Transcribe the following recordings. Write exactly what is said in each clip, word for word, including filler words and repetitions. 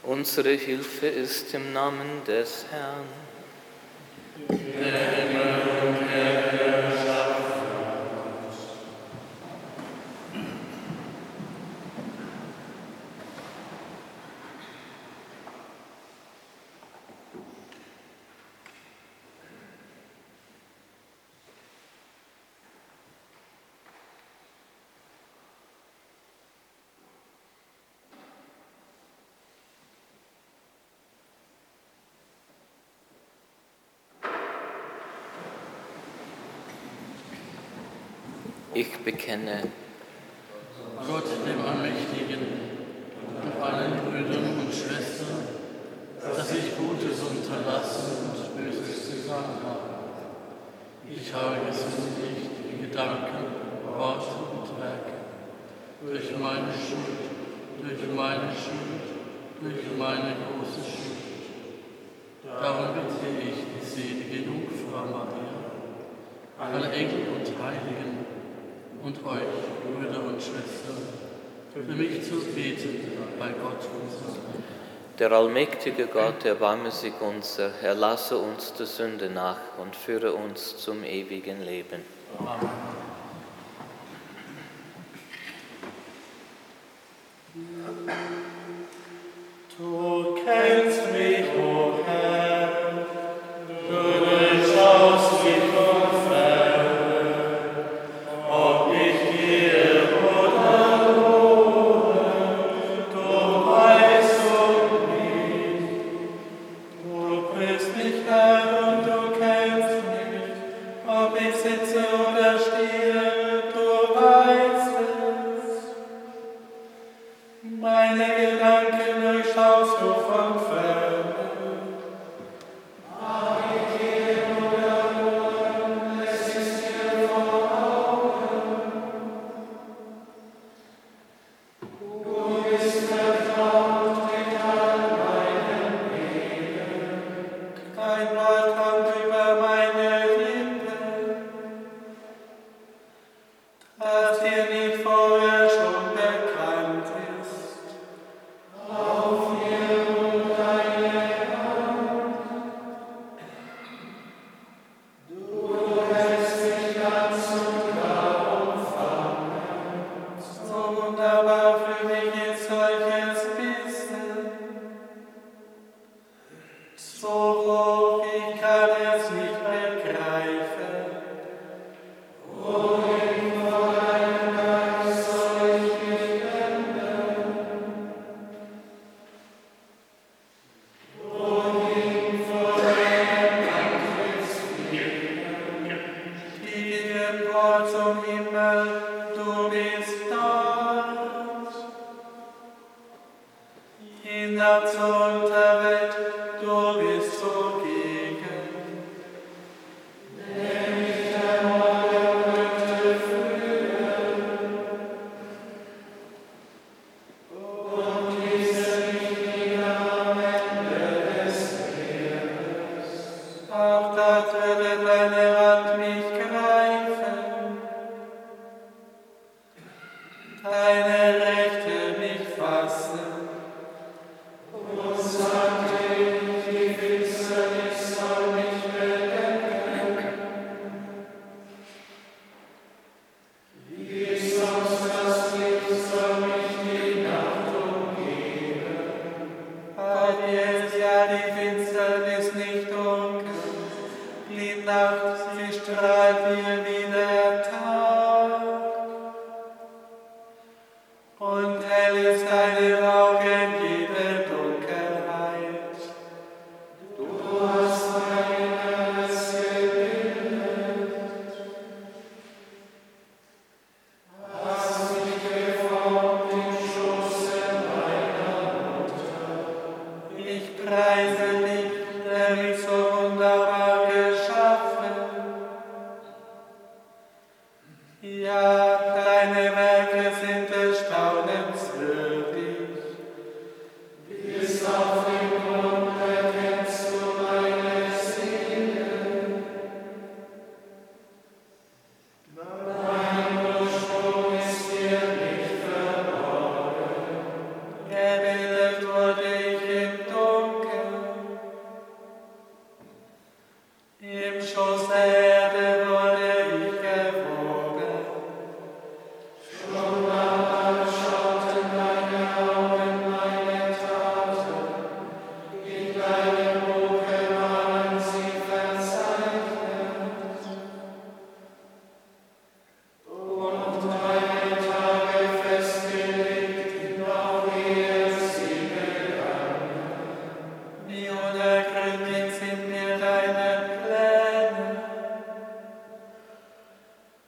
Unsere Hilfe ist im Namen des Herrn. Der Himmel und Erde erschaffen hat. Ich bekenne Gott, dem Allmächtigen, und allen Brüdern und Schwestern, dass ich Gutes unterlassen und Böses getan habe. Ich habe gesündigt in Gedanken, Worten und Werken, durch meine Schuld, durch meine Schuld, durch meine große Schuld. Darum bitte ich die selige Jungfrau Maria, alle Engel und Heiligen, und euch, Brüder und Schwestern, für mich zu beten bei Gott unserem Herrn. Der allmächtige Gott, erbarme sich unser, erlasse uns der Sünde nach und führe uns zum ewigen Leben. Amen. Du kennst mich, o Herr, du durchschaust mich von ferne, ob ich gehe oder wohne, du weißt um mich. Du prüfst mich, Herr, und du kennst mich, ob ich sitze oder stehe, du weißt es. Meine Gedanken durchschaust du von ferne. Ob ich gehe oder wohne, es ist dir vor Augen. Du bist vertraut mit all meinem Leben. Kein Wort kommt über meine Lippen, das dir nicht vorher schon bekannt ist. Auf mir ruht deine Hand. Du hältst mich ganz und gar umfangen. So wunderbar für mich ist solches Wissen. So hoch, ich kann es nicht begreifen. Wohin vor deinem Geist soll ich mich wenden? Wohin vor deinem Antlitz fliehen? Fliege empor zum Himmel, du bist dort. Hinab zur Unterwelt, du bist zugegen. Denn nicht der Morgen könnte früher, und wisse nicht wieder am Ende des Meeres. Auch dort würde deine Hand mich greifen, deine Rechte mich fassen. Und sagte ich, die Finsternis soll mich bedecken. Wie sonst das Licht soll mich die Nacht umgeben. Bei dir ist ja die Finsternis nicht dunkel, die Nacht, sie strahlt mir wie der Tag. Und hell ist deine Augen jede Dunkelheit. Du hast mein Herz gebildet, hast mich geformt im Schoße meiner Mutter. Ich preise dich, der mich so wunderbar geschaffen. Ja, deine Werke sind erstaunenswürdig. Bis auf den Grund erkennst du meine Seele. Mein Ursprung ist dir nicht verborgen. Gebildet wurde ich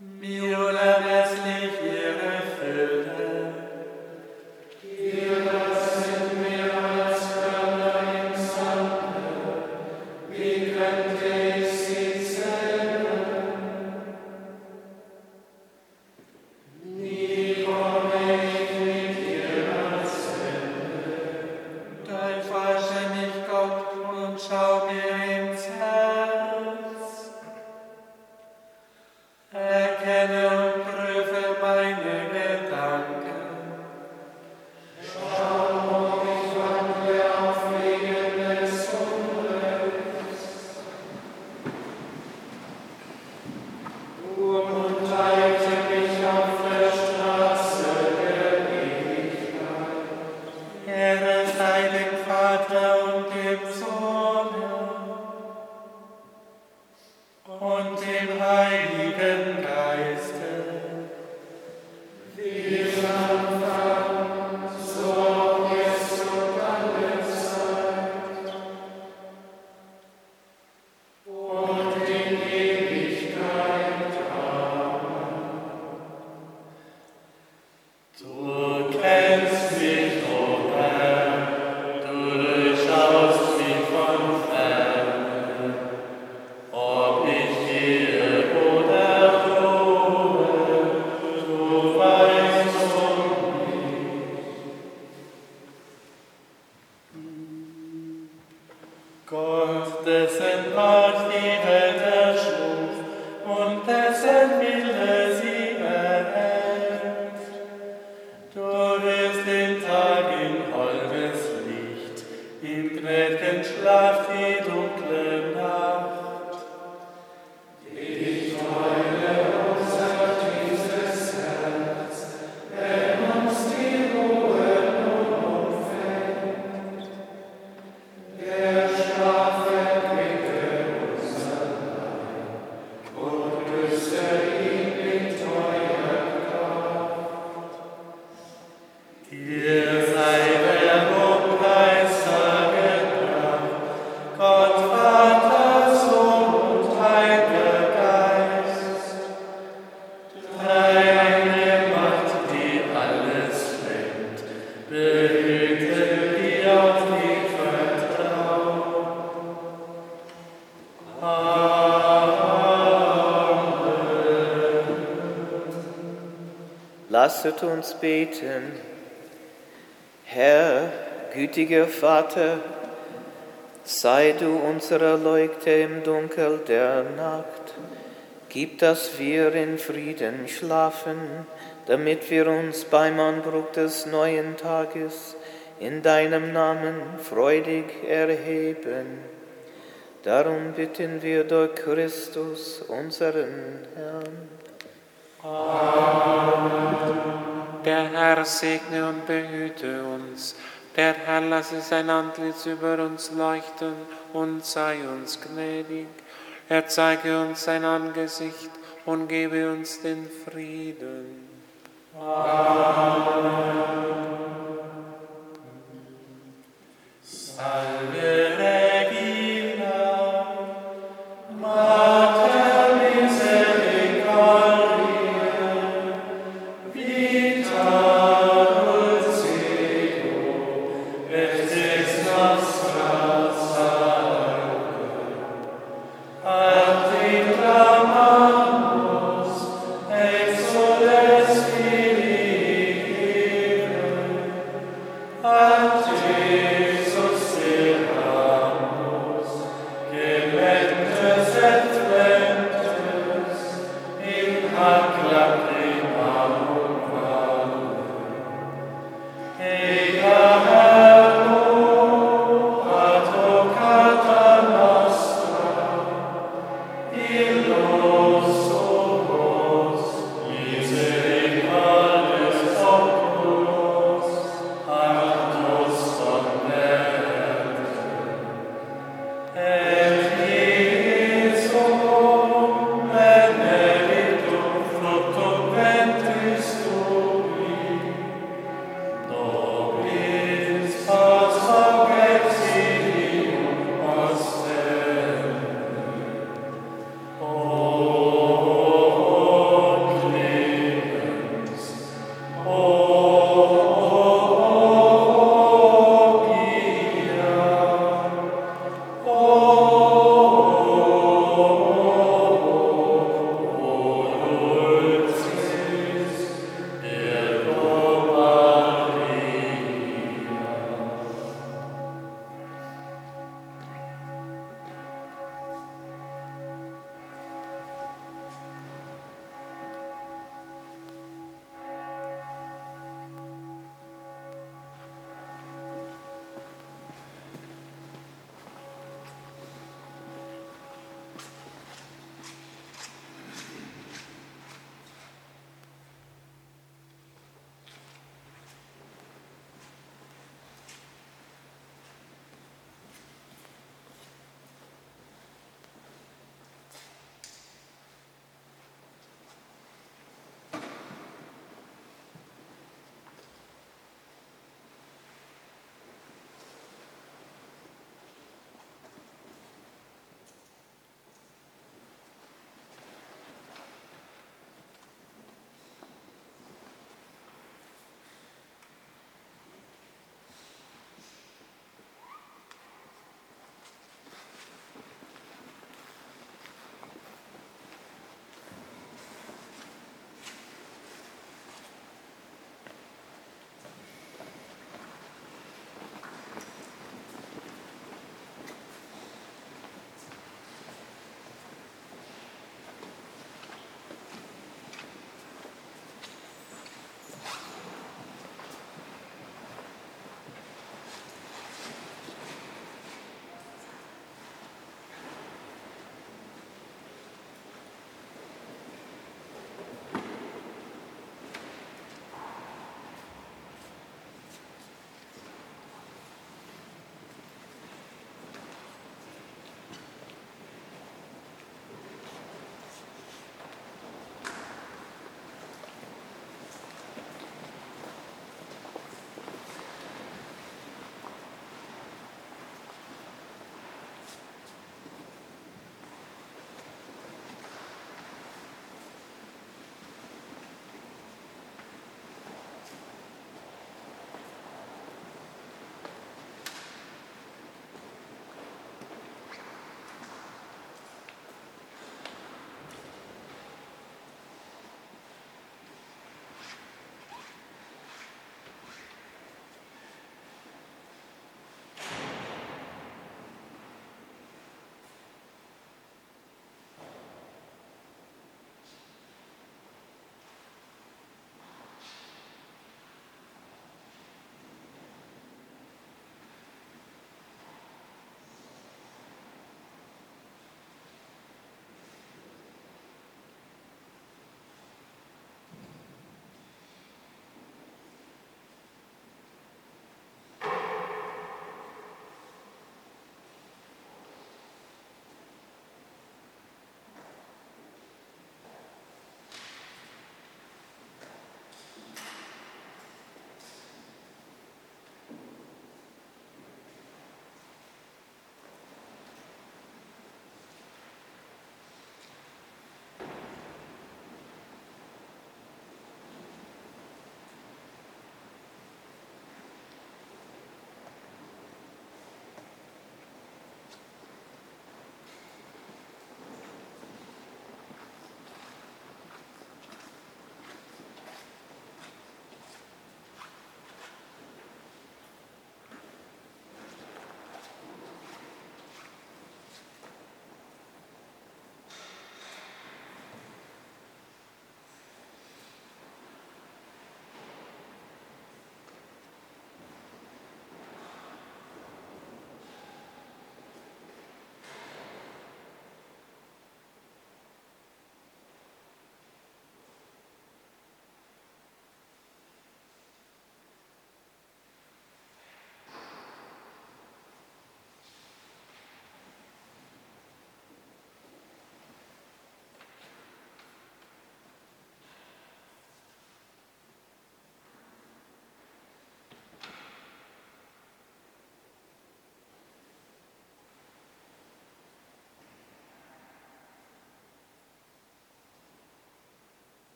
wie unermesslich ihre Fülle. Ihre sind mehr als Körner im Sande, wie könnte ich sie zählen? Nie komme ich mit ihrer Sünde. Da erforsche mich, Gott, und schau mir ins Herz. Erkenne und prüfe meine Gedanken. Schau, ob ich wandle auf Wegen des Unrechts und leite mich auf der Straße der Ewigkeit. Ehre sei dem Vater und dem Sohn und dem Heiligen Geiste, wie im Anfang, so auch jetzt und alle Zeit und in Ewigkeit. Amen. Du kennst mich, o Herr, du durchschaust mich von ferne, ob ich gehe oder ruhe, du weißt um mich. Gott, dessen Macht die Welt erschuf und dessen Wille sie erhält, du wirst den Tag in holdes Licht, im gnädigen Schlaf die dunkle Nacht. Ich heule unser tiefstes Herz, wenn uns die Ruhe nun umfängt. Der Schlaf erquicke unser Leib und rüste ihn mit treuer Kraft. Dir sei der Lobpreis angebracht, Gott, Vater, Sohn und Heiliger Geist. Deine Macht, die alles lenkt, behüte, die auf dich vertrauen. Amen. Lasset uns beten. Herr, gütiger Vater, sei du unsere Leuchte im Dunkel der Nacht. Gib, dass wir in Frieden schlafen, damit wir uns beim Anbruch des neuen Tages in deinem Namen freudig erheben. Darum bitten wir durch Christus, unseren Herrn. Der Herr segne und behüte uns. Der Herr lasse sein Antlitz über uns leuchten und sei uns gnädig. Er zeige uns sein Angesicht und gebe uns den Frieden. Amen. Salve Regina, Mater Misericordiae, vita dulcedo, et ex nostra salve. A te clamamus, exules Filii, a te suspiramus, gementes et flentes, in hac lacrimae